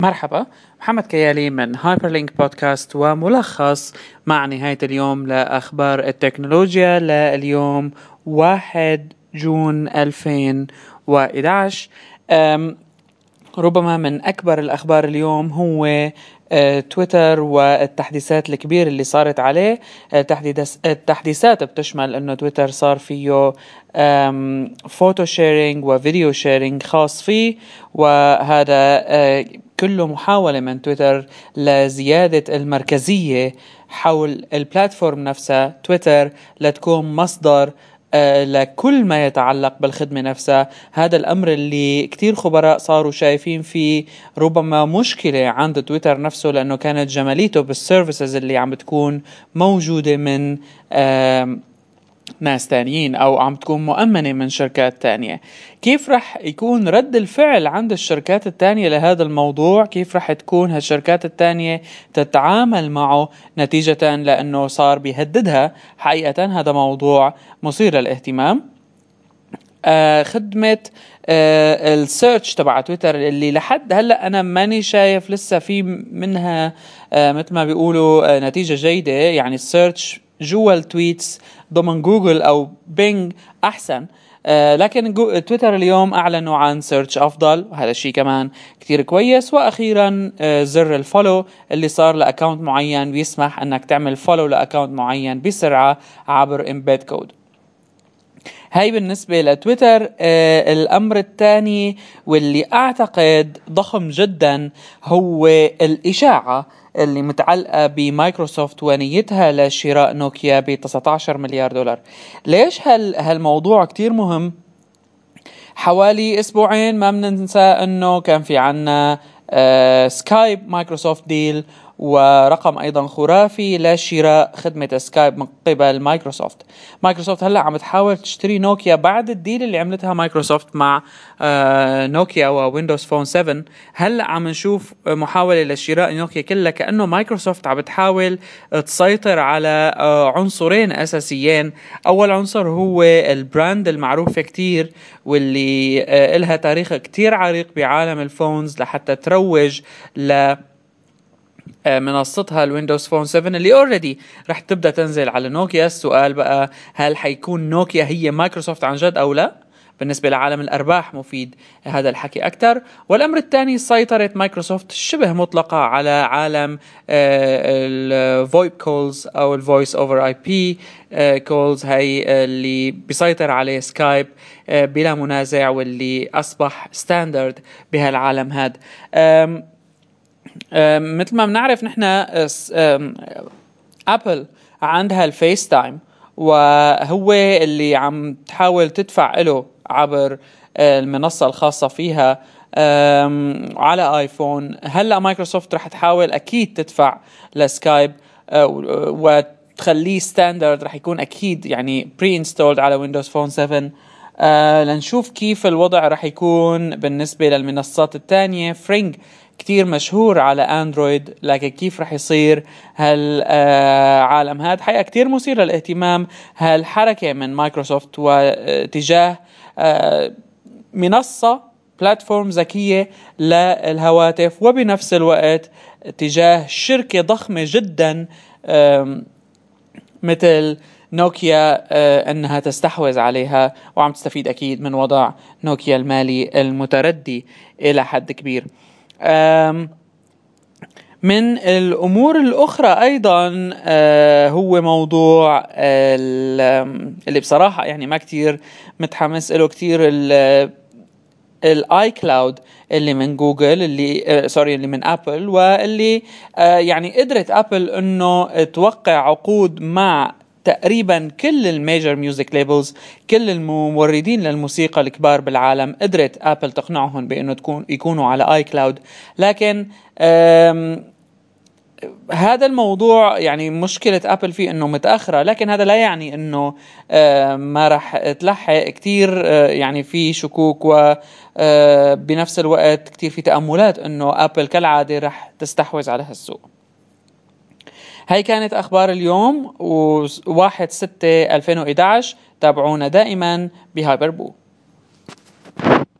مرحبا، محمد كيالي من هايبرلينك بودكاست وملخص مع نهاية اليوم لأخبار التكنولوجيا لليوم 1 جون 2011. ربما من أكبر الأخبار اليوم هو تويتر والتحديثات الكبيرة اللي صارت عليه. التحديثات بتشمل أنه تويتر صار فيه فوتو شيرينج وفيديو شيرينج خاص فيه، وهذا كله محاولة من تويتر لزيادة المركزية حول البلاتفورم نفسها تويتر لتكون مصدر لكل ما يتعلق بالخدمة نفسها. هذا الأمر اللي كتير خبراء صاروا شايفين فيه ربما مشكلة عند تويتر نفسه، لأنه كانت جماليته بالسيرفيسز اللي عم بتكون موجودة من ناس تانيين أو عم تكون مؤمنة من شركات تانية. كيف رح يكون رد الفعل عند الشركات التانية لهذا الموضوع؟ كيف رح تكون هالشركات التانية تتعامل معه نتيجة لأنه صار بيهددها؟ حقيقة هذا موضوع مثير للاهتمام. خدمة السيرش تبع تويتر اللي لحد هلأ أنا ماني شايف لسه في منها مثل ما بيقولوا نتيجة جيدة. يعني السيرش جوا التويتس ضمن جوجل أو بينج أحسن، لكن تويتر اليوم أعلنوا عن سيرش أفضل، وهذا الشيء كمان كتير كويس. وأخيرا زر الفولو اللي صار لأكاونت معين بيسمح أنك تعمل فولو لأكاونت معين بسرعة عبر إمبيد كود. هاي بالنسبة لتويتر. الأمر الثاني واللي أعتقد ضخم جدا هو الإشاعة اللي متعلقة بمايكروسوفت ونيتها لشراء نوكيا ب 19 مليار دولار. ليش هالموضوع كتير مهم؟ حوالي أسبوعين ما بننسى أنه كان في عنا سكايب مايكروسوفت ديل، ورقم أيضا خرافي لشراء خدمة سكايب من قبل مايكروسوفت هلأ عم تحاول تشتري نوكيا بعد الديل اللي عملتها مايكروسوفت مع نوكيا وويندوز فون 7. هلأ عم نشوف محاولة لشراء نوكيا كلها، كأنه مايكروسوفت عم تحاول تسيطر على عنصرين أساسيين. أول عنصر هو البراند المعروفة كتير واللي إلها تاريخ كتير عريق بعالم الفونز لحتى تروج منصتها الويندوز فون 7 اللي اوريدي رح تبدأ تنزل على نوكيا. السؤال بقى، هل حيكون نوكيا هي مايكروسوفت عن جد أو لا؟ بالنسبة لعالم الأرباح مفيد هذا الحكي أكتر. والأمر الثاني، سيطرة مايكروسوفت شبه مطلقة على عالم الفويب كولز أو الفويس أوفر اي بي كولز، هاي اللي بيسيطر عليه سكايب بلا منازع، واللي أصبح ستاندرد بهالعالم هذا. مثل ما بنعرف نحن أبل عندها الفيس تايم، وهو اللي عم تحاول تدفع له عبر المنصة الخاصة فيها على آيفون. هلأ مايكروسوفت رح تحاول أكيد تدفع لسكايب وتخليه ستاندرد، رح يكون أكيد يعني بري انستولد على ويندوز فون 7. لنشوف كيف الوضع رح يكون بالنسبة للمنصات التانية. فرينج كتير مشهور على اندرويد، لكن كيف رح يصير هالعالم هذا؟ حقيقة كتير مثير للاهتمام هالحركة من مايكروسوفت واتجاه منصة بلاتفورم ذكية للهواتف، وبنفس الوقت اتجاه شركة ضخمة جدا مثل نوكيا أنها تستحوذ عليها، وعم تستفيد أكيد من وضع نوكيا المالي المتردي إلى حد كبير. من الأمور الأخرى أيضا هو موضوع اللي بصراحة يعني ما كتير متحمس له كتير، الاي كلاود اللي من جوجل، اللي من ابل، واللي يعني قدرت ابل انه توقع عقود مع تقريبا كل الميجر ميوزك ليبلز، كل الموردين للموسيقى الكبار بالعالم. قدرت ابل تقنعهم بانه يكونوا على اي كلاود. لكن هذا الموضوع يعني مشكلة أبل فيه أنه متأخرة، لكن هذا لا يعني أنه ما رح تلحق. كتير يعني في شكوك، وبنفس الوقت كتير في تأملات أنه أبل كالعادة رح تستحوذ على هالسوق. هاي كانت أخبار اليوم 1/6/2011. تابعونا دائما بهايبربو.